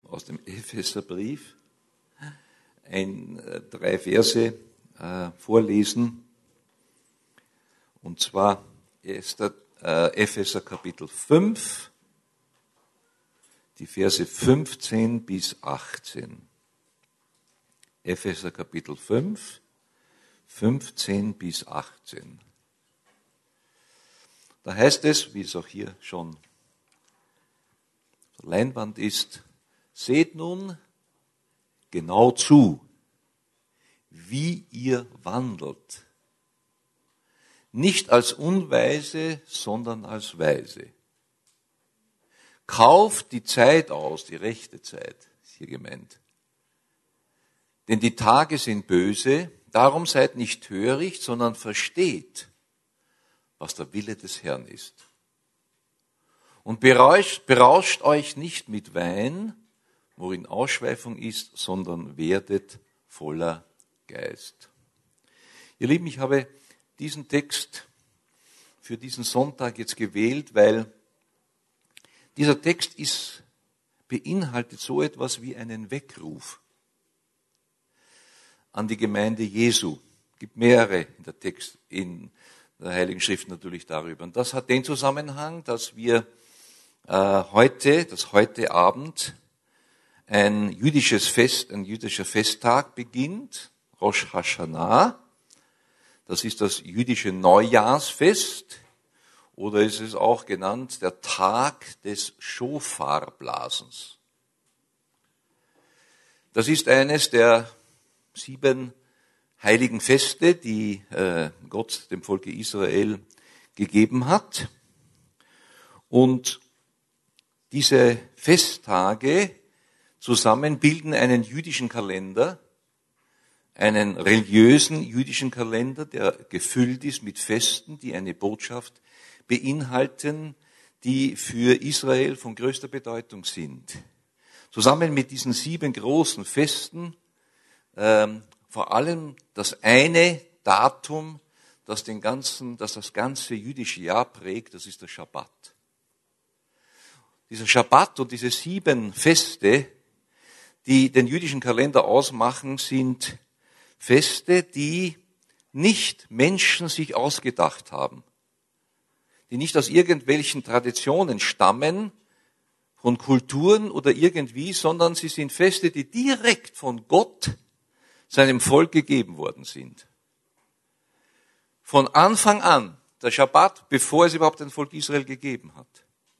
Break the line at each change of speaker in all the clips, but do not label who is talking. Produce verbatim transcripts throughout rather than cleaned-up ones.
aus dem Epheserbrief ein, äh, drei Verse äh, vorlesen. Und zwar ist der äh, Epheser Kapitel fünf, die Verse fünfzehn bis achtzehn. Epheser Kapitel fünf, fünfzehn bis achtzehn. Da heißt es, wie es auch hier schon auf der Leinwand ist: Seht nun genau zu, wie ihr wandelt. Nicht als Unweise, sondern als Weise. Kauft die Zeit aus, die rechte Zeit, ist hier gemeint. Denn die Tage sind böse, darum seid nicht töricht, sondern versteht, was der Wille des Herrn ist. Und berauscht, berauscht euch nicht mit Wein, worin Ausschweifung ist, sondern werdet voller Geist. Ihr Lieben, ich habe diesen Text für diesen Sonntag jetzt gewählt, weil dieser Text ist, beinhaltet so etwas wie einen Weckruf an die Gemeinde Jesu. Es gibt mehrere in der Text, in der Heiligen Schrift natürlich darüber. Und das hat den Zusammenhang, dass wir äh, heute, dass heute Abend ein jüdisches Fest, ein jüdischer Festtag beginnt, Rosh Hashanah. Das ist das jüdische Neujahrsfest, oder ist es auch genannt der Tag des Schofarblasens. Das ist eines der sieben heiligen Feste, die äh, Gott dem Volke Israel gegeben hat. Und diese Festtage zusammen bilden einen jüdischen Kalender, einen religiösen jüdischen Kalender, der gefüllt ist mit Festen, die eine Botschaft beinhalten, die für Israel von größter Bedeutung sind. Zusammen mit diesen sieben großen Festen, ähm, vor allem das eine Datum, das den ganzen, das das ganze jüdische Jahr prägt, das ist der Schabbat. Dieser Schabbat und diese sieben Feste, die den jüdischen Kalender ausmachen, sind Feste, die nicht Menschen sich ausgedacht haben, die nicht aus irgendwelchen Traditionen stammen, von Kulturen oder irgendwie, sondern sie sind Feste, die direkt von Gott seinem Volk gegeben worden sind. Von Anfang an, der Schabbat, bevor es überhaupt ein Volk Israel gegeben hat.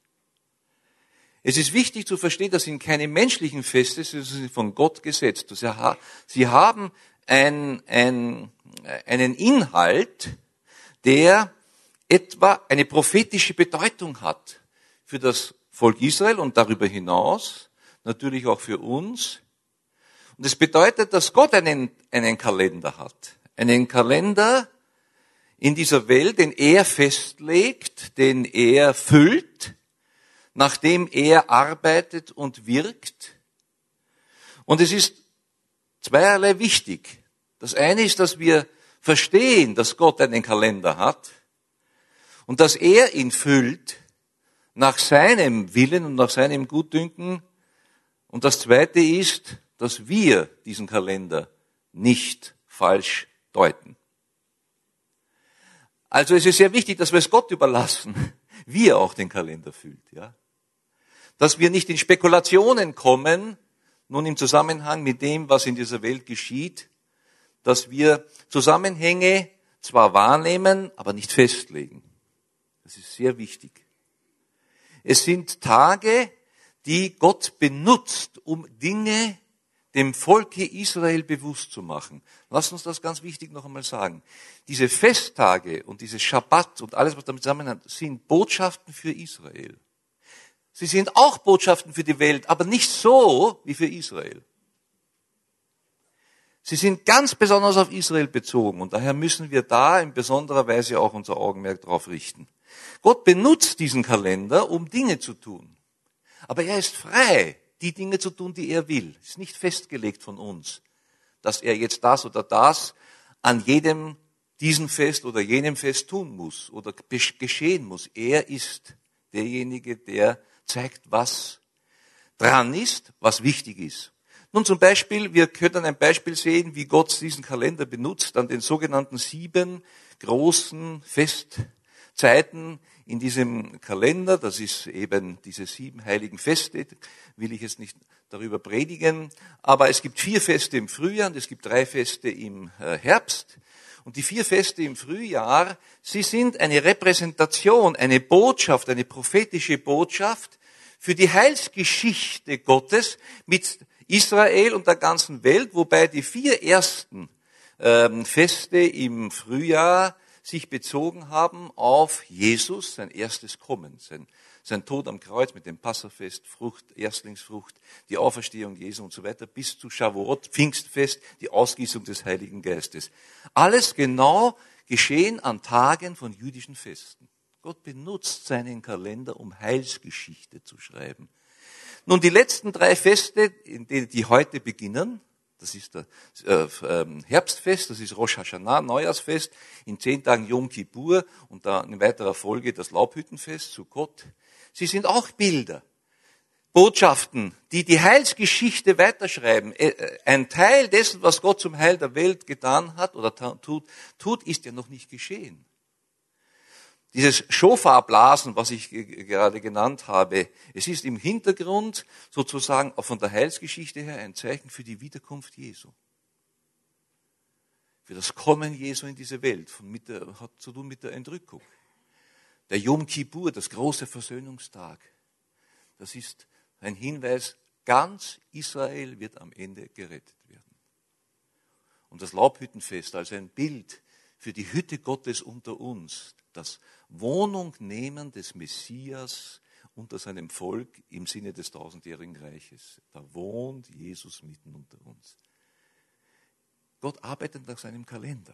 Es ist wichtig zu verstehen, das sind keine menschlichen Feste, sie sind von Gott gesetzt. Sie haben ein, ein, einen Inhalt, der etwa eine prophetische Bedeutung hat für das Volk Israel und darüber hinaus, natürlich auch für uns. Und es bedeutet, dass Gott einen, einen Kalender hat. Einen Kalender in dieser Welt, den er festlegt, den er füllt, nachdem er arbeitet und wirkt. Und es ist zweierlei wichtig. Das eine ist, dass wir verstehen, dass Gott einen Kalender hat und dass er ihn füllt nach seinem Willen und nach seinem Gutdünken. Und das zweite ist, dass wir diesen Kalender nicht falsch deuten. Also es ist sehr wichtig, dass wir es Gott überlassen, wie er auch den Kalender füllt, ja. Dass wir nicht in Spekulationen kommen, nun im Zusammenhang mit dem, was in dieser Welt geschieht, dass wir Zusammenhänge zwar wahrnehmen, aber nicht festlegen. Das ist sehr wichtig. Es sind Tage, die Gott benutzt, um Dinge dem Volke Israel bewusst zu machen. Lasst uns das ganz wichtig noch einmal sagen. Diese Festtage und diese Schabbat und alles, was damit zusammenhängt, sind Botschaften für Israel. Sie sind auch Botschaften für die Welt, aber nicht so wie für Israel. Sie sind ganz besonders auf Israel bezogen und daher müssen wir da in besonderer Weise auch unser Augenmerk drauf richten. Gott benutzt diesen Kalender, um Dinge zu tun. Aber er ist frei, die Dinge zu tun, die er will. Es ist nicht festgelegt von uns, dass er jetzt das oder das an jedem diesen Fest oder jenem Fest tun muss oder geschehen muss. Er ist derjenige, der zeigt, was dran ist, was wichtig ist. Nun zum Beispiel, wir können ein Beispiel sehen, wie Gott diesen Kalender benutzt an den sogenannten sieben großen Festzeiten in diesem Kalender. Das ist eben diese sieben heiligen Feste, will ich jetzt nicht darüber predigen. Aber es gibt vier Feste im Frühjahr und es gibt drei Feste im Herbst. Und die vier Feste im Frühjahr, sie sind eine Repräsentation, eine Botschaft, eine prophetische Botschaft für die Heilsgeschichte Gottes mit Israel und der ganzen Welt, wobei die vier ersten ähm, Feste im Frühjahr sich bezogen haben auf Jesus, sein erstes Kommen, sein, sein Tod am Kreuz mit dem Passafest, Frucht, Erstlingsfrucht, die Auferstehung Jesu und so weiter, bis zu Shavuot, Pfingstfest, die Ausgießung des Heiligen Geistes. Alles genau geschehen an Tagen von jüdischen Festen. Gott benutzt seinen Kalender, um Heilsgeschichte zu schreiben. Nun, die letzten drei Feste, die, die heute beginnen, das ist das äh, Herbstfest, das ist Rosh Hashanah, Neujahrsfest, in zehn Tagen Yom Kippur und dann in weiterer Folge das Laubhüttenfest, Sukkot. Sie sind auch Bilder, Botschaften, die die Heilsgeschichte weiterschreiben. Ein Teil dessen, was Gott zum Heil der Welt getan hat oder tut, tut, ist ja noch nicht geschehen. Dieses Schofarblasen, was ich gerade genannt habe, es ist im Hintergrund sozusagen auch von der Heilsgeschichte her ein Zeichen für die Wiederkunft Jesu. Für das Kommen Jesu in diese Welt, von mit der, hat zu tun mit der Entrückung. Der Yom Kippur, das große Versöhnungstag, das ist ein Hinweis, ganz Israel wird am Ende gerettet werden. Und das Laubhüttenfest als ein Bild für die Hütte Gottes unter uns, das Wohnung nehmen des Messias unter seinem Volk im Sinne des tausendjährigen Reiches. Da wohnt Jesus mitten unter uns. Gott arbeitet nach seinem Kalender.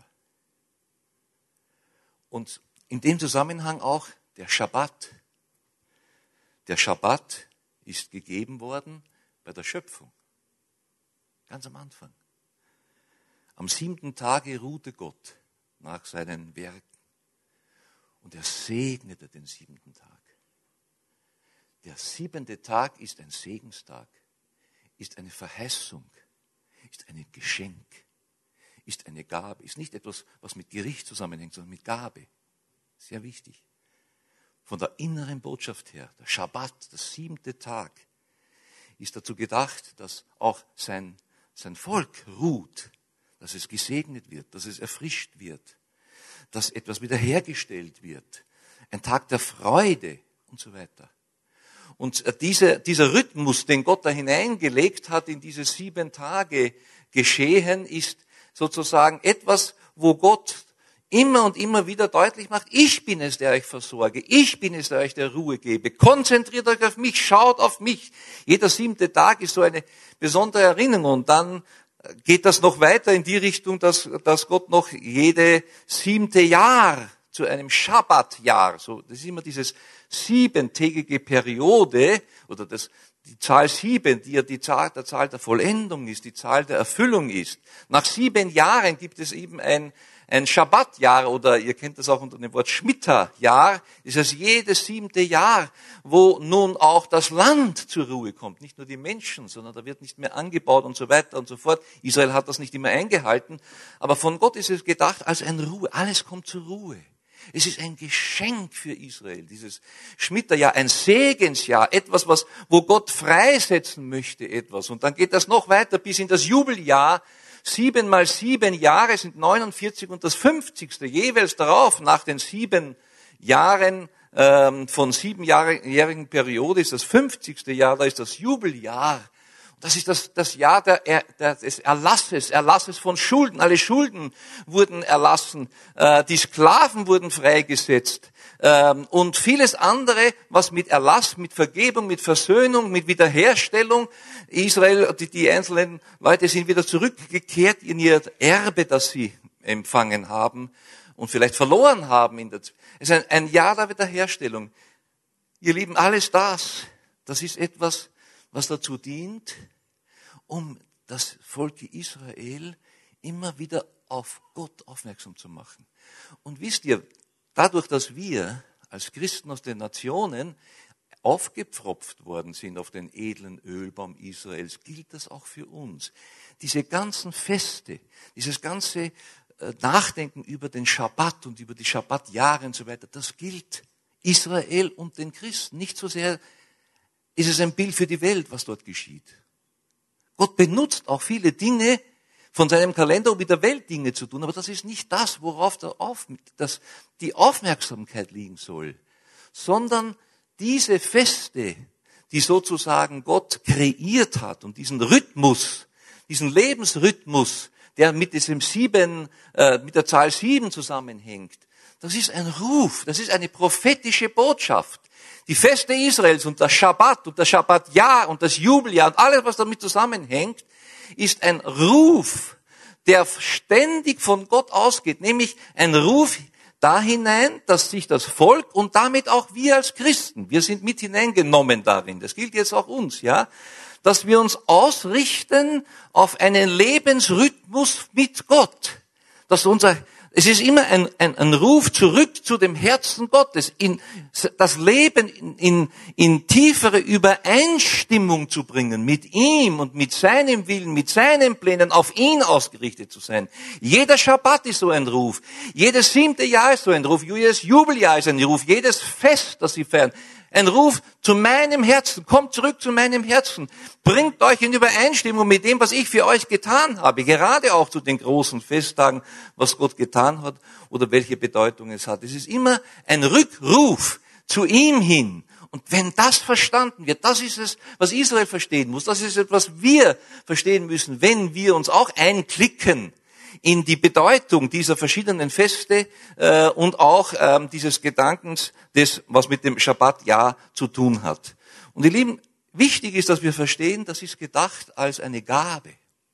Und in dem Zusammenhang auch der Schabbat. Der Schabbat ist gegeben worden bei der Schöpfung. Ganz am Anfang. Am siebten Tage ruhte Gott nach seinen Werken. Und er segnete den siebenten Tag. Der siebente Tag ist ein Segenstag, ist eine Verheißung, ist ein Geschenk, ist eine Gabe, ist nicht etwas, was mit Gericht zusammenhängt, sondern mit Gabe. Sehr wichtig. Von der inneren Botschaft her, der Schabbat, der siebente Tag, ist dazu gedacht, dass auch sein, sein Volk ruht, dass es gesegnet wird, dass es erfrischt wird, dass etwas wiederhergestellt wird. Ein Tag der Freude und so weiter. Und diese, dieser Rhythmus, den Gott da hineingelegt hat in diese sieben Tage geschehen, ist sozusagen etwas, wo Gott immer und immer wieder deutlich macht, ich bin es, der euch versorge, ich bin es, der euch der Ruhe gebe. Konzentriert euch auf mich, schaut auf mich. Jeder siebte Tag ist so eine besondere Erinnerung. Und dann geht das noch weiter in die Richtung, dass, dass Gott noch jede siebte Jahr zu einem Schabbatjahr, so, das ist immer dieses siebentägige Periode, oder das, die Zahl sieben, die ja die Zahl der Zahl der Vollendung ist, die Zahl der Erfüllung ist. Nach sieben Jahren gibt es eben ein, ein Schabbatjahr, oder ihr kennt das auch unter dem Wort Schmitta-Jahr, ist es jedes siebte Jahr, wo nun auch das Land zur Ruhe kommt. Nicht nur die Menschen, sondern da wird nicht mehr angebaut und so weiter und so fort. Israel hat das nicht immer eingehalten, aber von Gott ist es gedacht als ein Ruhe. Alles kommt zur Ruhe. Es ist ein Geschenk für Israel, dieses Schmitterjahr, ein Segensjahr, etwas, was, wo Gott freisetzen möchte, etwas. Und dann geht das noch weiter bis in das Jubeljahr. Sieben mal sieben Jahre sind neunundvierzig und das fünfzigste jeweils darauf, nach den sieben Jahren ähm, von siebenjährigen Periode ist das fünfzigste Jahr, da ist das Jubeljahr. Das ist das, das Jahr der, der, des Erlasses, Erlasses von Schulden. Alle Schulden wurden erlassen, äh, die Sklaven wurden freigesetzt ähm, und vieles andere, was mit Erlass, mit Vergebung, mit Versöhnung, mit Wiederherstellung, Israel, die, die einzelnen Leute sind wieder zurückgekehrt in ihr Erbe, das sie empfangen haben und vielleicht verloren haben. In der, es ist ein, ein Jahr der Wiederherstellung. Ihr Lieben, alles das, das ist etwas, was dazu dient, um das Volk Israel immer wieder auf Gott aufmerksam zu machen. Und wisst ihr, dadurch, dass wir als Christen aus den Nationen aufgepfropft worden sind auf den edlen Ölbaum Israels, gilt das auch für uns. Diese ganzen Feste, dieses ganze Nachdenken über den Schabbat und über die Schabbatjahre und so weiter, das gilt Israel und den Christen. Nicht so sehr ist es ein Bild für die Welt, was dort geschieht. Gott benutzt auch viele Dinge von seinem Kalender, um mit der Welt Dinge zu tun, aber das ist nicht das, worauf der Auf, das, die Aufmerksamkeit liegen soll, sondern diese Feste, die sozusagen Gott kreiert hat und diesen Rhythmus, diesen Lebensrhythmus, der mit diesem sieben, äh, mit der Zahl sieben zusammenhängt, das ist ein Ruf, das ist eine prophetische Botschaft. Die Feste Israels und das Schabbat und das Schabbatjahr und das Jubeljahr und alles, was damit zusammenhängt, ist ein Ruf, der ständig von Gott ausgeht, nämlich ein Ruf da hinein, dass sich das Volk und damit auch wir als Christen, wir sind mit hineingenommen darin, das gilt jetzt auch uns, ja, dass wir uns ausrichten auf einen Lebensrhythmus mit Gott, dass unser Es ist immer ein, ein, ein Ruf zurück zu dem Herzen Gottes, in das Leben in, in, in tiefere Übereinstimmung zu bringen mit ihm und mit seinem Willen, mit seinen Plänen, auf ihn ausgerichtet zu sein. Jeder Schabbat ist so ein Ruf, jedes siebte Jahr ist so ein Ruf, jedes Jubeljahr ist ein Ruf, jedes Fest, das sie feiern. Ein Ruf zu meinem Herzen, kommt zurück zu meinem Herzen, bringt euch in Übereinstimmung mit dem, was ich für euch getan habe, gerade auch zu den großen Festtagen, was Gott getan hat oder welche Bedeutung es hat. Es ist immer ein Rückruf zu ihm hin. Und wenn das verstanden wird, das ist es, was Israel verstehen muss, das ist es, was wir verstehen müssen, wenn wir uns auch einklicken in die Bedeutung dieser verschiedenen Feste äh, und auch ähm, dieses Gedankens, des, was mit dem Schabbatjahr zu tun hat. Und ihr Lieben, wichtig ist, dass wir verstehen, das ist gedacht als eine Gabe.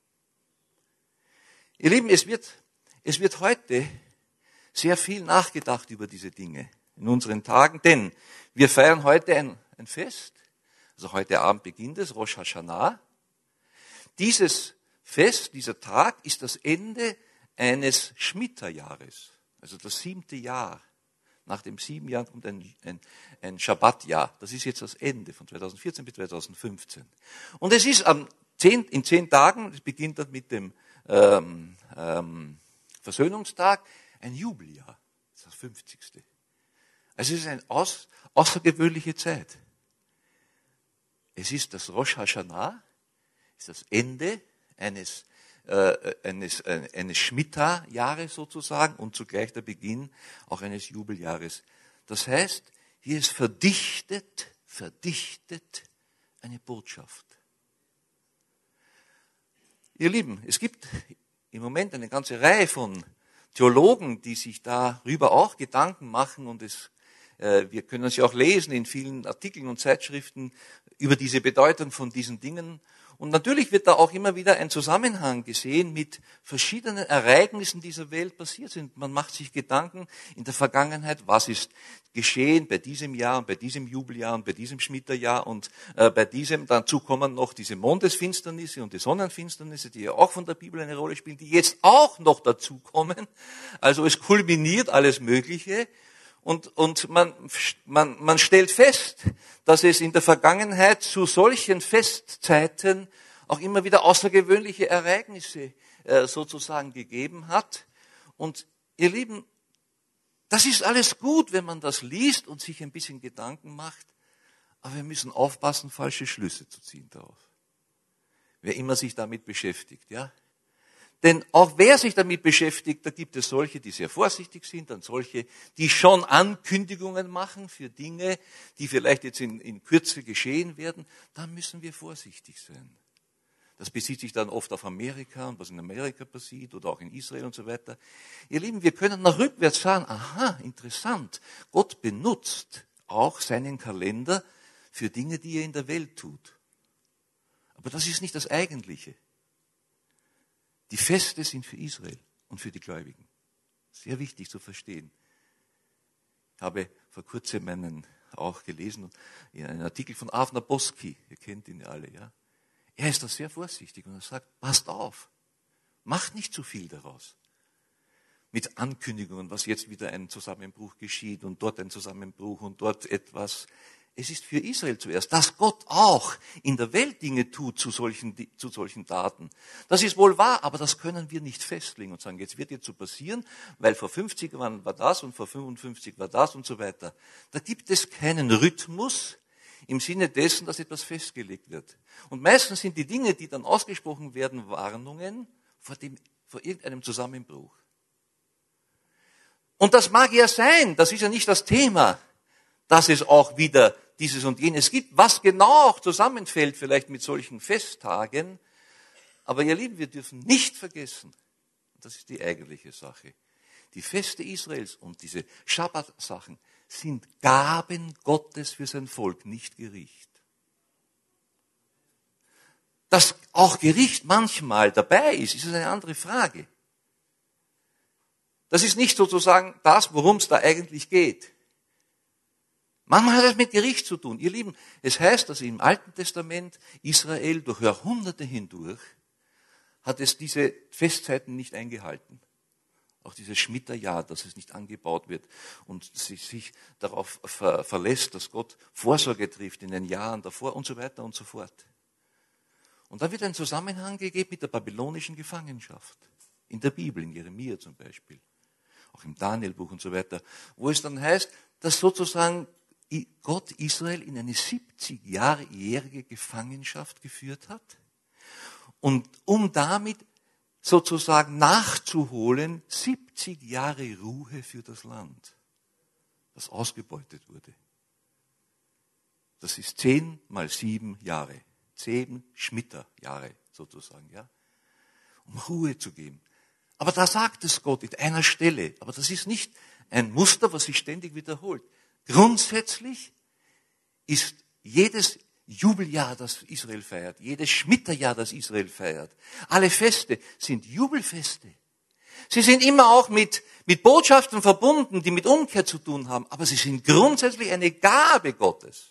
Ihr Lieben, es wird, es wird heute sehr viel nachgedacht über diese Dinge in unseren Tagen, denn wir feiern heute ein, ein Fest, also heute Abend beginnt es, Rosh Hashanah. Dieses Fest, dieser Tag ist das Ende eines Schmitterjahres, also das siebte Jahr. Nach dem sieben Jahren kommt ein, ein, ein Schabbatjahr. Das ist jetzt das Ende von zweitausendvierzehn bis zweitausendfünfzehn. Und es ist am zehn, in zehn Tagen, es beginnt dann mit dem ähm, ähm, Versöhnungstag, ein Jubeljahr, das ist das fünfzigste. Also es ist eine aus, außergewöhnliche Zeit. Es ist das Rosh Hashanah, ist das Ende eines, äh, eines, äh, eines Schmitta-Jahres sozusagen und zugleich der Beginn auch eines Jubeljahres. Das heißt, hier ist verdichtet, verdichtet eine Botschaft. Ihr Lieben, es gibt im Moment eine ganze Reihe von Theologen, die sich darüber auch Gedanken machen und es, äh, wir können es ja auch lesen in vielen Artikeln und Zeitschriften über diese Bedeutung von diesen Dingen. Und natürlich wird da auch immer wieder ein Zusammenhang gesehen mit verschiedenen Ereignissen dieser Welt passiert sind. Man macht sich Gedanken in der Vergangenheit, was ist geschehen bei diesem Jahr und bei diesem Jubeljahr und bei diesem Schmitterjahr und äh, bei diesem. Dazu kommen noch diese Mondesfinsternisse und die Sonnenfinsternisse, die ja auch von der Bibel eine Rolle spielen, die jetzt auch noch dazu kommen. Also es kulminiert alles Mögliche. Und, und man, man, man stellt fest, dass es in der Vergangenheit zu solchen Festzeiten auch immer wieder außergewöhnliche Ereignisse äh, sozusagen gegeben hat. Und ihr Lieben, das ist alles gut, wenn man das liest und sich ein bisschen Gedanken macht. Aber wir müssen aufpassen, falsche Schlüsse zu ziehen darauf. Wer immer sich damit beschäftigt, ja. Denn auch wer sich damit beschäftigt, da gibt es solche, die sehr vorsichtig sind, dann solche, die schon Ankündigungen machen für Dinge, die vielleicht jetzt in, in Kürze geschehen werden. Da müssen wir vorsichtig sein. Das bezieht sich dann oft auf Amerika und was in Amerika passiert oder auch in Israel und so weiter. Ihr Lieben, wir können nach rückwärts sagen, aha, interessant, Gott benutzt auch seinen Kalender für Dinge, die er in der Welt tut. Aber das ist nicht das Eigentliche. Die Feste sind für Israel und für die Gläubigen. Sehr wichtig zu verstehen. Ich habe vor kurzem einen auch gelesen, einen Artikel von Avner Boski, ihr kennt ihn ja alle, ja. Er ist da sehr vorsichtig und er sagt, passt auf, macht nicht zu viel daraus. Mit Ankündigungen, was jetzt wieder ein Zusammenbruch geschieht und dort ein Zusammenbruch und dort etwas. es ist für Israel zuerst, dass Gott auch in der Welt Dinge tut zu solchen, zu solchen Taten. Das ist wohl wahr, aber das können wir nicht festlegen und sagen, jetzt wird jetzt so passieren, weil vor fünfzig Jahren war das und vor fünfundfünfzig war das und so weiter. Da gibt es keinen Rhythmus im Sinne dessen, dass etwas festgelegt wird. Und meistens sind die Dinge, die dann ausgesprochen werden, Warnungen vor dem, vor irgendeinem Zusammenbruch. Und das mag ja sein, das ist ja nicht das Thema, dass es auch wieder dieses und jenes gibt, was genau auch zusammenfällt vielleicht mit solchen Festtagen. Aber ihr Lieben, wir dürfen nicht vergessen, das ist die eigentliche Sache, die Feste Israels und diese Schabbat-Sachen sind Gaben Gottes für sein Volk, nicht Gericht. Dass auch Gericht manchmal dabei ist, ist eine andere Frage. Das ist nicht sozusagen das, worum es da eigentlich geht. Manchmal hat es mit Gericht zu tun. Ihr Lieben, es heißt, dass im Alten Testament Israel durch Jahrhunderte hindurch hat es diese Festzeiten nicht eingehalten. Auch dieses Schmitterjahr, dass es nicht angebaut wird und sich, sich darauf ver, verlässt, dass Gott Vorsorge trifft in den Jahren davor und so weiter und so fort. Und dann wird ein Zusammenhang gegeben mit der babylonischen Gefangenschaft. In der Bibel, in Jeremia zum Beispiel, auch im Danielbuch und so weiter, wo es dann heißt, dass sozusagen Gott Israel in eine siebzigjährige Gefangenschaft geführt hat und um damit sozusagen nachzuholen, siebzig Jahre Ruhe für das Land, das ausgebeutet wurde. Das ist zehn mal sieben Jahre, zehn Schmitterjahre sozusagen, ja, um Ruhe zu geben. Aber da sagt es Gott in einer Stelle, aber das ist nicht ein Muster, was sich ständig wiederholt. Grundsätzlich ist jedes Jubeljahr, das Israel feiert, jedes Schmitterjahr, das Israel feiert, alle Feste sind Jubelfeste. Sie sind immer auch mit, mit Botschaften verbunden, die mit Umkehr zu tun haben, aber sie sind grundsätzlich eine Gabe Gottes.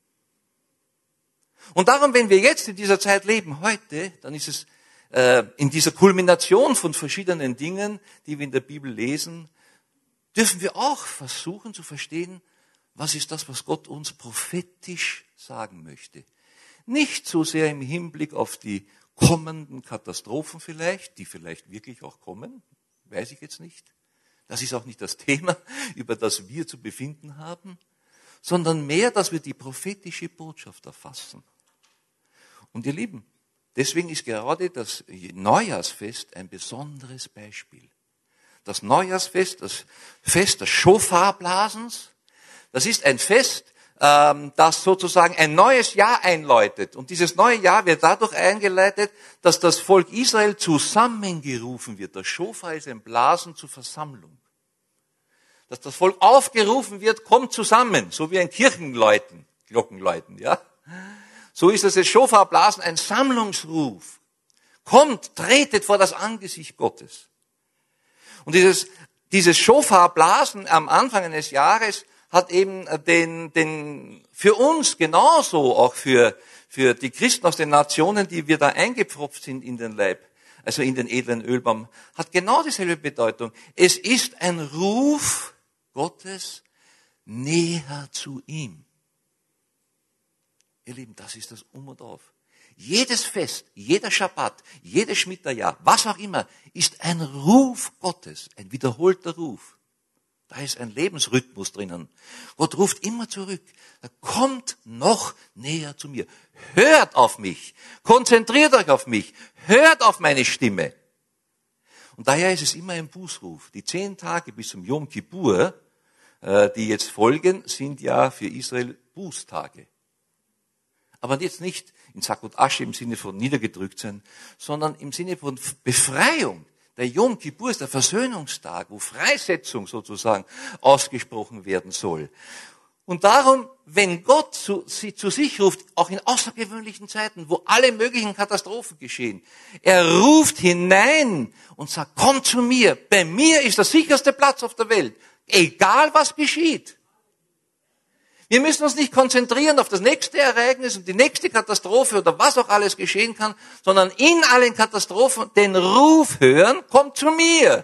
Und darum, wenn wir jetzt in dieser Zeit leben, heute, dann ist es äh, in dieser Kulmination von verschiedenen Dingen, die wir in der Bibel lesen, dürfen wir auch versuchen zu verstehen, was ist das, was Gott uns prophetisch sagen möchte. Nicht so sehr im Hinblick auf die kommenden Katastrophen vielleicht, die vielleicht wirklich auch kommen, weiß ich jetzt nicht. Das ist auch nicht das Thema, über das wir zu befinden haben, sondern mehr, dass wir die prophetische Botschaft erfassen. Und ihr Lieben, deswegen ist gerade das Neujahrsfest ein besonderes Beispiel. Das Neujahrsfest, das Fest des Schofarblasens, das ist ein Fest, ähm, das sozusagen ein neues Jahr einläutet. Und dieses neue Jahr wird dadurch eingeleitet, dass das Volk Israel zusammengerufen wird. Das Schofar ist ein Blasen zur Versammlung. Dass das Volk aufgerufen wird, kommt zusammen, so wie ein Kirchenläuten, Glockenläuten, ja. So ist das Schofarblasen ein Sammlungsruf. Kommt, tretet vor das Angesicht Gottes. Und dieses, dieses Schofarblasen am Anfang eines Jahres hat eben den, den, für uns genauso, auch für, für die Christen aus den Nationen, die wir da eingepfropft sind in den Leib, also in den edlen Ölbaum, hat genau dieselbe Bedeutung. Es ist ein Ruf Gottes näher zu ihm. Ihr Lieben, das ist das Um und Auf. Jedes Fest, jeder Schabbat, jedes Schmitterjahr, was auch immer, ist ein Ruf Gottes, ein wiederholter Ruf. Da ist ein Lebensrhythmus drinnen. Gott ruft immer zurück. Er kommt noch näher zu mir. Hört auf mich. Konzentriert euch auf mich. Hört auf meine Stimme. Und daher ist es immer ein Bußruf. Die zehn Tage bis zum Yom Kippur, die jetzt folgen, sind ja für Israel Bußtage. Aber jetzt nicht in Sack und Asche im Sinne von niedergedrückt sein, sondern im Sinne von Befreiung. Der Yom Kippur ist der Versöhnungstag, wo Freisetzung sozusagen ausgesprochen werden soll. Und darum, wenn Gott zu, sie zu sich ruft, auch in außergewöhnlichen Zeiten, wo alle möglichen Katastrophen geschehen, er ruft hinein und sagt, komm zu mir, bei mir ist der sicherste Platz auf der Welt, egal was geschieht. Wir müssen uns nicht konzentrieren auf das nächste Ereignis und die nächste Katastrophe oder was auch alles geschehen kann, sondern in allen Katastrophen den Ruf hören, kommt zu mir.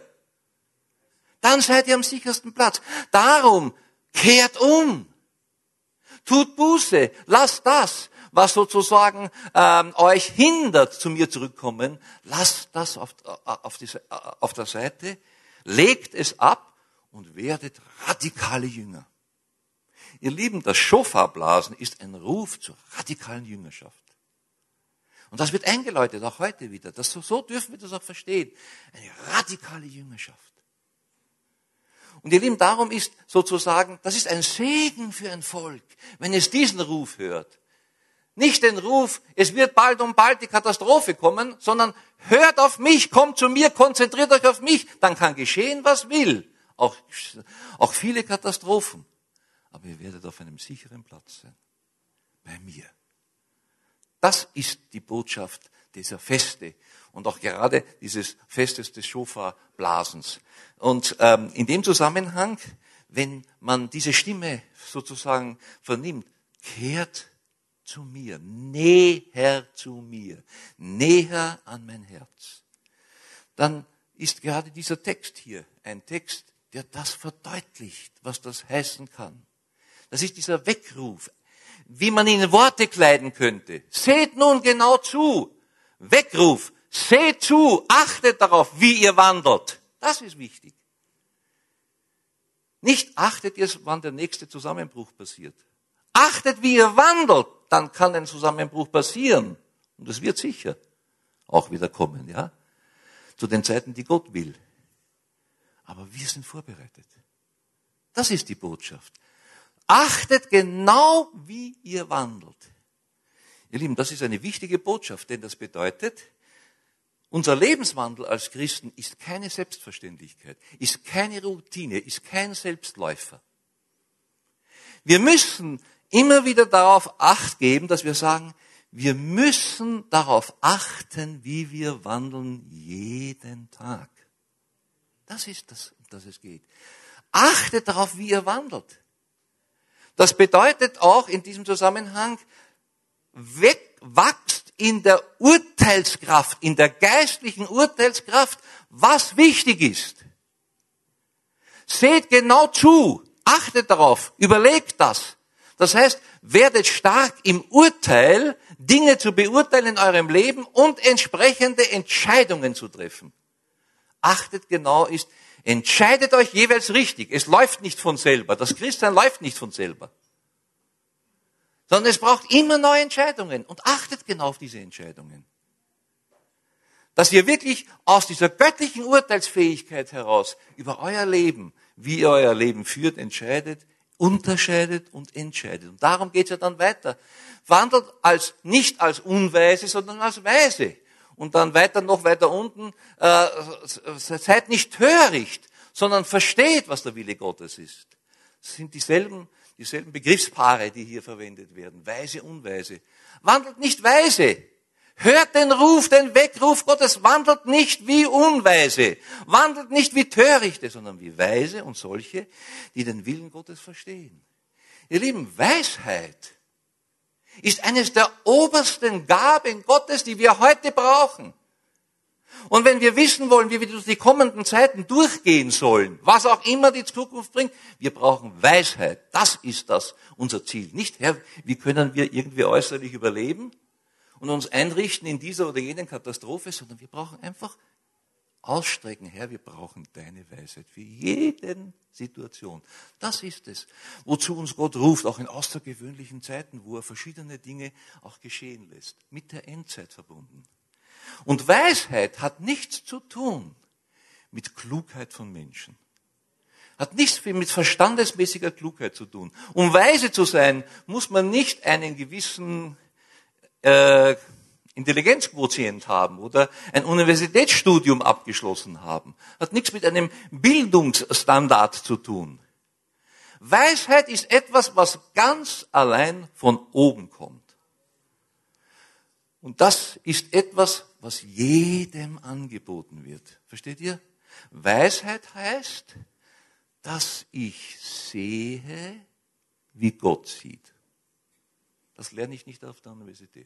Dann seid ihr am sichersten Platz. Darum kehrt um. Tut Buße, lasst das, was sozusagen ähm, euch hindert, zu mir zurückkommen, lasst das auf, auf, die, auf der Seite, legt es ab und werdet radikale Jünger. Ihr Lieben, das Schofarblasen ist ein Ruf zur radikalen Jüngerschaft. Und das wird eingeläutet, auch heute wieder. Das, so dürfen wir das auch verstehen. Eine radikale Jüngerschaft. Und ihr Lieben, darum ist sozusagen, das ist ein Segen für ein Volk, wenn es diesen Ruf hört. Nicht den Ruf, es wird bald und bald die Katastrophe kommen, sondern hört auf mich, kommt zu mir, konzentriert euch auf mich. Dann kann geschehen, was will. Auch, auch viele Katastrophen. Aber ihr werdet auf einem sicheren Platz sein. Bei mir. Das ist die Botschaft dieser Feste und auch gerade dieses Festes des Schofarblasens. Und ähm, in dem Zusammenhang, wenn man diese Stimme sozusagen vernimmt, kehrt zu mir, näher zu mir, näher an mein Herz, dann ist gerade dieser Text hier ein Text, der das verdeutlicht, was das heißen kann. Das ist dieser Weckruf, wie man ihn in Worte kleiden könnte. Seht nun genau zu. Weckruf. Seht zu. Achtet darauf, wie ihr wandelt. Das ist wichtig. Nicht achtet ihr, wann der nächste Zusammenbruch passiert. Achtet, wie ihr wandelt. Dann kann ein Zusammenbruch passieren. Und es wird sicher auch wieder kommen, ja. Zu den Zeiten, die Gott will. Aber wir sind vorbereitet. Das ist die Botschaft. Achtet genau, wie ihr wandelt. Ihr Lieben, das ist eine wichtige Botschaft, denn das bedeutet, unser Lebenswandel als Christen ist keine Selbstverständlichkeit, ist keine Routine, ist kein Selbstläufer. Wir müssen immer wieder darauf Acht geben, dass wir sagen, wir müssen darauf achten, wie wir wandeln jeden Tag. Das ist das, um das es geht. Achtet darauf, wie ihr wandelt. Das bedeutet auch in diesem Zusammenhang, weg, wachst in der Urteilskraft, in der geistlichen Urteilskraft, was wichtig ist. Seht genau zu, achtet darauf, überlegt das. Das heißt, werdet stark im Urteil, Dinge zu beurteilen in eurem Leben und entsprechende Entscheidungen zu treffen. Achtet genau ist, entscheidet euch jeweils richtig. Es läuft nicht von selber. Das Christsein läuft nicht von selber. Sondern es braucht immer neue Entscheidungen. Und achtet genau auf diese Entscheidungen. Dass ihr wirklich aus dieser göttlichen Urteilsfähigkeit heraus über euer Leben, wie ihr euer Leben führt, entscheidet, unterscheidet und entscheidet. Und darum geht es ja dann weiter. Wandelt als, nicht als Unweise, sondern als Weise. Und dann weiter, noch weiter unten, äh, seid nicht töricht, sondern versteht, was der Wille Gottes ist. Das sind dieselben, dieselben Begriffspaare, die hier verwendet werden. Weise, Unweise. Wandelt nicht weise. Hört den Ruf, den Weckruf Gottes. Wandelt nicht wie Unweise. Wandelt nicht wie Törichte, sondern wie Weise und solche, die den Willen Gottes verstehen. Ihr Lieben, Weisheit ist eines der obersten Gaben Gottes, die wir heute brauchen. Und wenn wir wissen wollen, wie wir durch die kommenden Zeiten durchgehen sollen, was auch immer die Zukunft bringt, wir brauchen Weisheit. Das ist das unser Ziel. Nicht, Herr, wie können wir irgendwie äußerlich überleben und uns einrichten in dieser oder jenen Katastrophe, sondern wir brauchen einfach ausstrecken. Herr, wir brauchen deine Weisheit für jede Situation. Das ist es, wozu uns Gott ruft, auch in außergewöhnlichen Zeiten, wo er verschiedene Dinge auch geschehen lässt, mit der Endzeit verbunden. Und Weisheit hat nichts zu tun mit Klugheit von Menschen. Hat nichts mit verstandesmäßiger Klugheit zu tun. Um weise zu sein, muss man nicht einen gewissen äh, Intelligenzquotient haben oder ein Universitätsstudium abgeschlossen haben. Hat nichts mit einem Bildungsstandard zu tun. Weisheit ist etwas, was ganz allein von oben kommt. Und das ist etwas, was jedem angeboten wird. Versteht ihr? Weisheit heißt, dass ich sehe, wie Gott sieht. Das lerne ich nicht auf der Universität.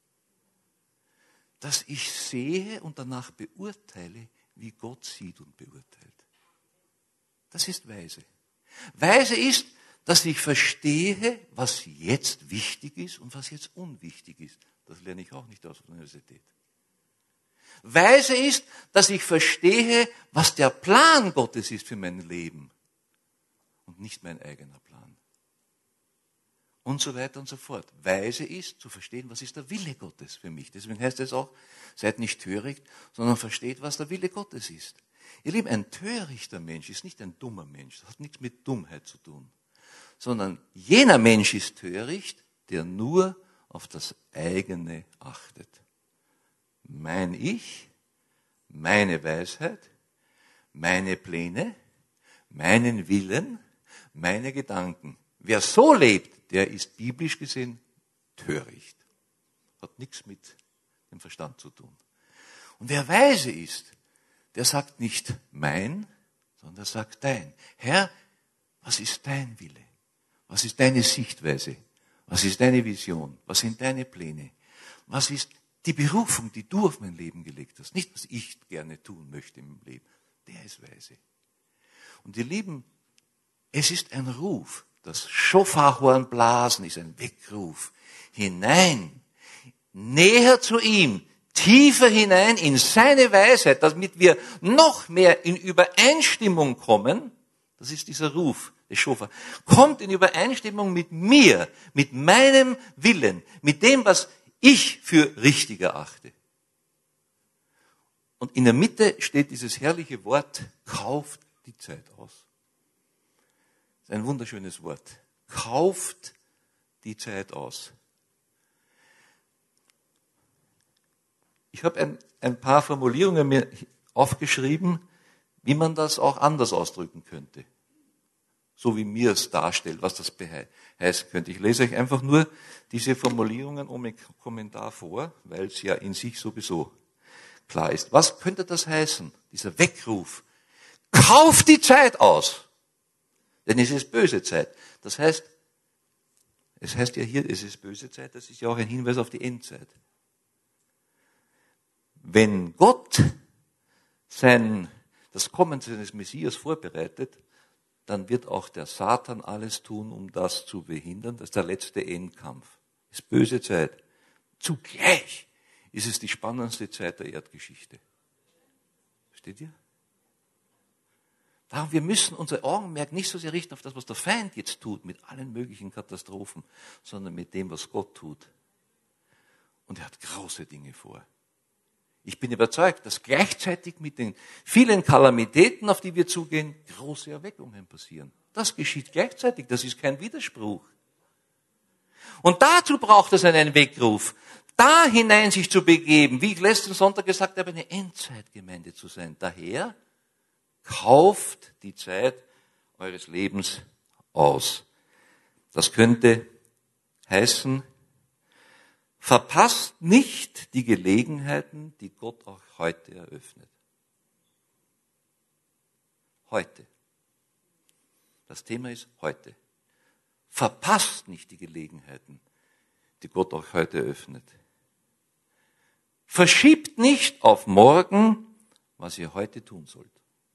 Dass ich sehe und danach beurteile, wie Gott sieht und beurteilt. Das ist Weise. Weise ist, dass ich verstehe, was jetzt wichtig ist und was jetzt unwichtig ist. Das lerne ich auch nicht aus der Universität. Weise ist, dass ich verstehe, was der Plan Gottes ist für mein Leben und nicht mein eigener Plan. Und so weiter und so fort. Weise ist, zu verstehen, was ist der Wille Gottes für mich. Deswegen heißt es auch, seid nicht töricht, sondern versteht, was der Wille Gottes ist. Ihr Lieben, ein törichter Mensch ist nicht ein dummer Mensch. Das hat nichts mit Dummheit zu tun. Sondern jener Mensch ist töricht, der nur auf das eigene achtet. Mein Ich, meine Weisheit, meine Pläne, meinen Willen, meine Gedanken. Wer so lebt, der ist biblisch gesehen töricht. Hat nichts mit dem Verstand zu tun. Und wer weise ist, der sagt nicht mein, sondern der sagt dein. Herr, was ist dein Wille? Was ist deine Sichtweise? Was ist deine Vision? Was sind deine Pläne? Was ist die Berufung, die du auf mein Leben gelegt hast? Nicht, was ich gerne tun möchte im Leben. Der ist weise. Und ihr Lieben, es ist ein Ruf. Das Schofarhorn blasen ist ein Weckruf. Hinein, näher zu ihm, tiefer hinein in seine Weisheit, damit wir noch mehr in Übereinstimmung kommen. Das ist dieser Ruf des Schofar. Kommt in Übereinstimmung mit mir, mit meinem Willen, mit dem, was ich für richtig erachte. Und in der Mitte steht dieses herrliche Wort, kauft die Zeit aus. Das ist ein wunderschönes Wort. Kauft die Zeit aus. Ich habe ein, ein paar Formulierungen mir aufgeschrieben, wie man das auch anders ausdrücken könnte. So wie mir es darstellt, was das heißen könnte. Ich lese euch einfach nur diese Formulierungen ohne Kommentar vor, weil es ja in sich sowieso klar ist. Was könnte das heißen? Dieser Weckruf. Kauf die Zeit aus. Denn es ist böse Zeit. Das heißt, es heißt ja hier, es ist böse Zeit, das ist ja auch ein Hinweis auf die Endzeit. Wenn Gott sein, das Kommen seines Messias vorbereitet, dann wird auch der Satan alles tun, um das zu behindern. Das ist der letzte Endkampf. Das ist böse Zeit. Zugleich ist es die spannendste Zeit der Erdgeschichte. Versteht ihr? Darum, wir müssen unser Augenmerk nicht so sehr richten auf das, was der Feind jetzt tut, mit allen möglichen Katastrophen, sondern mit dem, was Gott tut. Und er hat große Dinge vor. Ich bin überzeugt, dass gleichzeitig mit den vielen Kalamitäten, auf die wir zugehen, große Erweckungen passieren. Das geschieht gleichzeitig, das ist kein Widerspruch. Und dazu braucht es einen Weckruf, da hinein sich zu begeben, wie ich letzten Sonntag gesagt habe, eine Endzeitgemeinde zu sein. Daher kauft die Zeit eures Lebens aus. Das könnte heißen, verpasst nicht die Gelegenheiten, die Gott auch heute eröffnet. Heute. Das Thema ist heute. Verpasst nicht die Gelegenheiten, die Gott auch heute eröffnet. Verschiebt nicht auf morgen, was ihr heute tun sollt.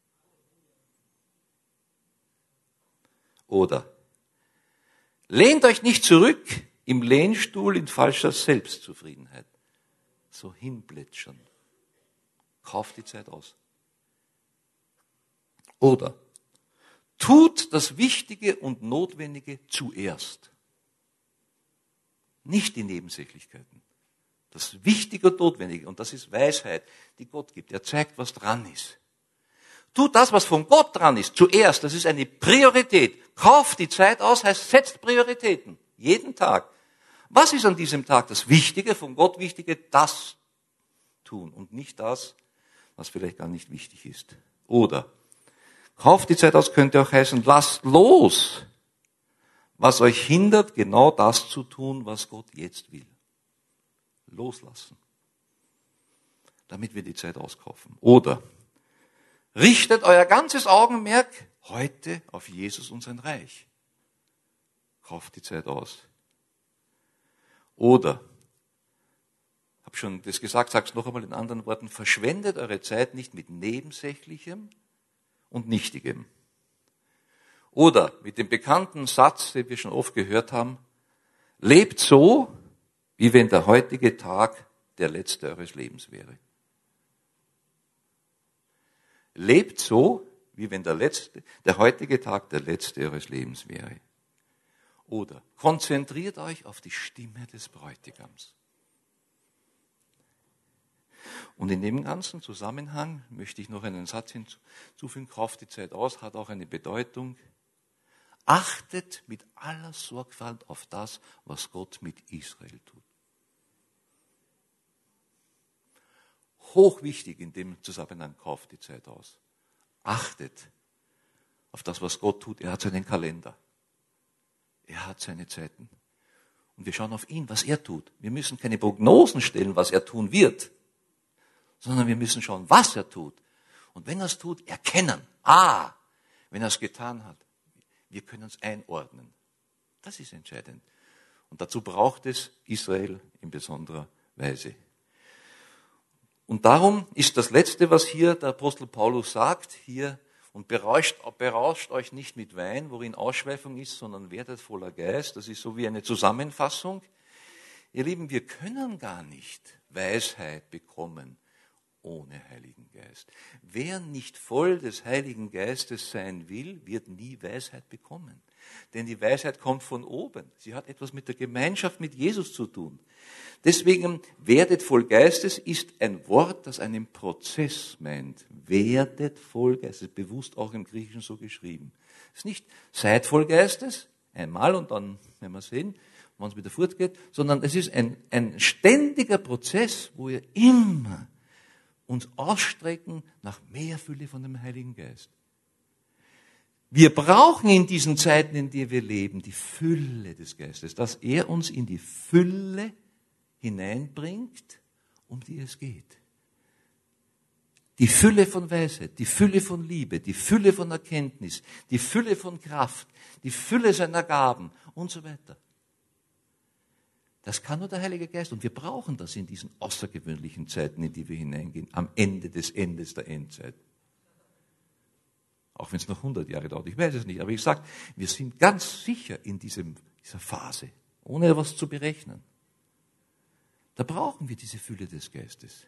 Oder lehnt euch nicht zurück im Lehnstuhl in falscher Selbstzufriedenheit. So hinplätschern. Kauft die Zeit aus. Oder tut das Wichtige und Notwendige zuerst. Nicht die Nebensächlichkeiten. Das Wichtige und Notwendige, und das ist Weisheit, die Gott gibt. Er zeigt, was dran ist. Tut das, was von Gott dran ist, zuerst. Das ist eine Priorität. Kauft die Zeit aus, heißt, setzt Prioritäten. Jeden Tag. Was ist an diesem Tag das Wichtige, von Gott Wichtige? Das tun und nicht das, was vielleicht gar nicht wichtig ist. Oder kauft die Zeit aus, könnte auch heißen, lasst los, was euch hindert, genau das zu tun, was Gott jetzt will. Loslassen, damit wir die Zeit auskaufen. Oder richtet euer ganzes Augenmerk heute auf Jesus und sein Reich. Kauft die Zeit aus. Oder, habe schon das gesagt, sage es noch einmal in anderen Worten, verschwendet eure Zeit nicht mit Nebensächlichem und Nichtigem. Oder mit dem bekannten Satz, den wir schon oft gehört haben, lebt so, wie wenn der heutige Tag der letzte eures Lebens wäre. Lebt so, wie wenn der letzte, der heutige Tag der letzte eures Lebens wäre. Oder konzentriert euch auf die Stimme des Bräutigams. Und in dem ganzen Zusammenhang möchte ich noch einen Satz hinzufügen, kauft die Zeit aus, hat auch eine Bedeutung. Achtet mit aller Sorgfalt auf das, was Gott mit Israel tut. Hochwichtig in dem Zusammenhang, kauft die Zeit aus. Achtet auf das, was Gott tut. Er hat seinen Kalender. Er hat seine Zeiten. Und wir schauen auf ihn, was er tut. Wir müssen keine Prognosen stellen, was er tun wird, sondern wir müssen schauen, was er tut. Und wenn er es tut, erkennen. Ah, wenn er es getan hat. Wir können uns einordnen. Das ist entscheidend. Und dazu braucht es Israel in besonderer Weise. Und darum ist das Letzte, was hier der Apostel Paulus sagt, hier, und berauscht, berauscht euch nicht mit Wein, worin Ausschweifung ist, sondern werdet voller Geist. Das ist so wie eine Zusammenfassung. Ihr Lieben, wir können gar nicht Weisheit bekommen ohne Heiligen Geist. Wer nicht voll des Heiligen Geistes sein will, wird nie Weisheit bekommen. Denn die Weisheit kommt von oben. Sie hat etwas mit der Gemeinschaft mit Jesus zu tun. Deswegen, werdet voll Geistes ist ein Wort, das einen Prozess meint. Werdet voll Geistes, bewusst auch im Griechischen so geschrieben. Es ist nicht seid voll Geistes, einmal und dann, wenn wir sehen, wann es wieder fortgeht, sondern es ist ein, ein ständiger Prozess, wo ihr immer uns ausstrecken nach mehr Fülle von dem Heiligen Geist. Wir brauchen in diesen Zeiten, in denen wir leben, die Fülle des Geistes, dass er uns in die Fülle hineinbringt, um die es geht. Die Fülle von Weisheit, die Fülle von Liebe, die Fülle von Erkenntnis, die Fülle von Kraft, die Fülle seiner Gaben und so weiter. Das kann nur der Heilige Geist und wir brauchen das in diesen außergewöhnlichen Zeiten, in die wir hineingehen, am Ende des Endes der Endzeit. Auch wenn es noch hundert Jahre dauert, ich weiß es nicht, aber ich sage, wir sind ganz sicher in diesem, dieser Phase, ohne was zu berechnen. Da brauchen wir diese Fülle des Geistes.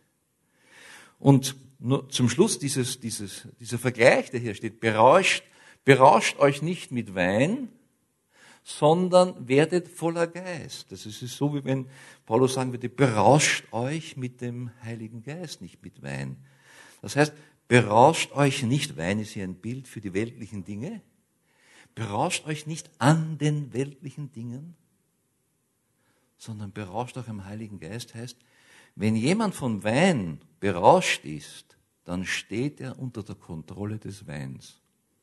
Und nur zum Schluss dieses, dieses, dieser Vergleich, der hier steht, berauscht, berauscht euch nicht mit Wein, sondern werdet voller Geist. Das ist so, wie wenn Paulus sagen würde, berauscht euch mit dem Heiligen Geist, nicht mit Wein. Das heißt, berauscht euch nicht, Wein ist hier ein Bild für die weltlichen Dinge, berauscht euch nicht an den weltlichen Dingen, sondern berauscht euch am Heiligen Geist heißt, wenn jemand von Wein berauscht ist, dann steht er unter der Kontrolle des Weins.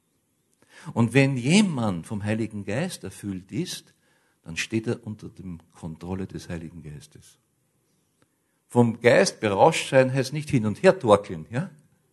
Und wenn jemand vom Heiligen Geist erfüllt ist, dann steht er unter der Kontrolle des Heiligen Geistes. Vom Geist berauscht sein heißt nicht hin und her torkeln, ja?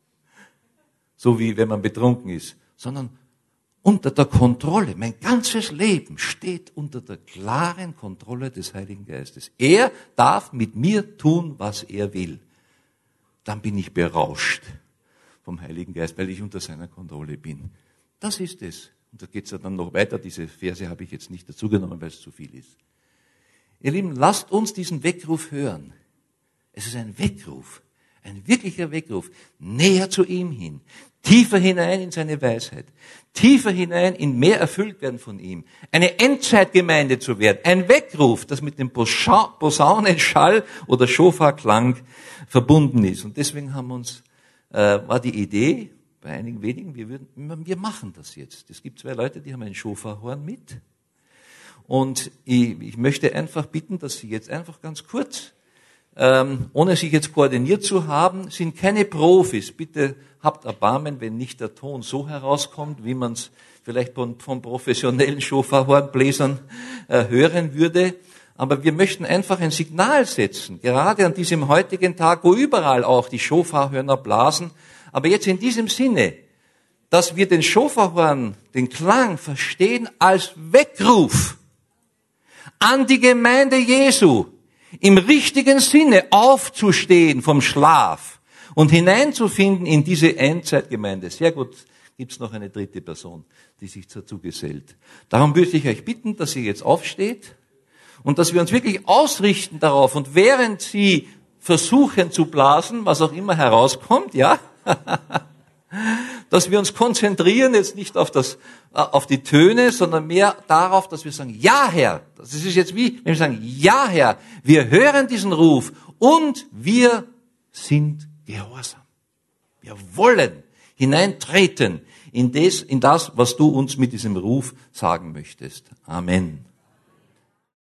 So wie wenn man betrunken ist, sondern unter der Kontrolle. Mein ganzes Leben steht unter der klaren Kontrolle des Heiligen Geistes. Er darf mit mir tun, was er will. Dann bin ich berauscht vom Heiligen Geist, weil ich unter seiner Kontrolle bin. Das ist es. Und da geht es ja dann noch weiter. Diese Verse habe ich jetzt nicht dazugenommen, weil es zu viel ist. Ihr Lieben, lasst uns diesen Weckruf hören. Es ist ein Weckruf, ein wirklicher Weckruf, näher zu ihm hin, tiefer hinein in seine Weisheit, tiefer hinein in mehr erfüllt werden von ihm, eine Endzeitgemeinde zu werden, ein Weckruf, das mit dem Posaunenschall oder Schofarklang verbunden ist. Und deswegen haben uns, äh, war die Idee, bei einigen wenigen, wir, würden, wir machen das jetzt. Es gibt zwei Leute, die haben ein Schofarhorn mit. Und ich, ich möchte einfach bitten, dass Sie jetzt einfach ganz kurz, ähm, ohne sich jetzt koordiniert zu haben, sind keine Profis. Bitte habt Erbarmen, wenn nicht der Ton so herauskommt, wie man es vielleicht von, von professionellen Schofarhornbläsern äh, hören würde. Aber wir möchten einfach ein Signal setzen, gerade an diesem heutigen Tag, wo überall auch die Schofarhörner blasen. Aber jetzt in diesem Sinne, dass wir den Schofarhorn, den Klang verstehen als Weckruf an die Gemeinde Jesu, im richtigen Sinne aufzustehen vom Schlaf und hineinzufinden in diese Endzeitgemeinde. Sehr gut, gibt's noch eine dritte Person. die sich dazu gesellt. Darum würde ich euch bitten, dass ihr jetzt aufsteht und dass wir uns wirklich ausrichten darauf. Und während Sie versuchen zu blasen, was auch immer herauskommt, ja, dass wir uns konzentrieren, jetzt nicht auf das, auf die Töne, sondern mehr darauf, dass wir sagen, ja Herr, das ist jetzt wie, wenn wir sagen, ja Herr, wir hören diesen Ruf und wir sind gehorsam. Wir wollen hineintreten in das, in das, was du uns mit diesem Ruf sagen möchtest. Amen.